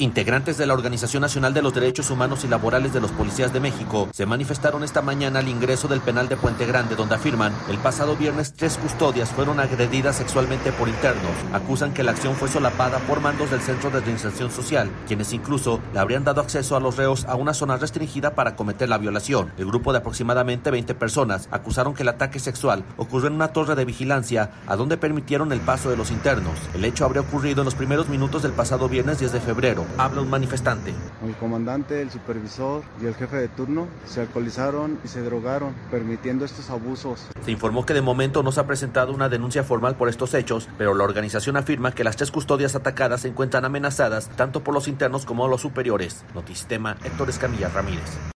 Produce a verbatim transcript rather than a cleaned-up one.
Integrantes de la Organización Nacional de los Derechos Humanos y Laborales de los Policías de México se manifestaron esta mañana al ingreso del penal de Puente Grande, donde afirman el pasado viernes tres custodias fueron agredidas sexualmente por internos. Acusan que la acción fue solapada por mandos del Centro de Reinserción Social, quienes incluso le habrían dado acceso a los reos a una zona restringida para cometer la violación. El grupo de aproximadamente veinte personas acusaron que el ataque sexual ocurrió en una torre de vigilancia a donde permitieron el paso de los internos. El hecho habría ocurrido en los primeros minutos del pasado viernes diez de febrero. Habla un manifestante. El comandante, el supervisor y el jefe de turno se alcoholizaron y se drogaron, permitiendo estos abusos. Se informó que de momento no se ha presentado una denuncia formal por estos hechos, pero la organización afirma que las tres custodias atacadas se encuentran amenazadas tanto por los internos como los superiores. Notisistema, Héctor Escamilla Ramírez.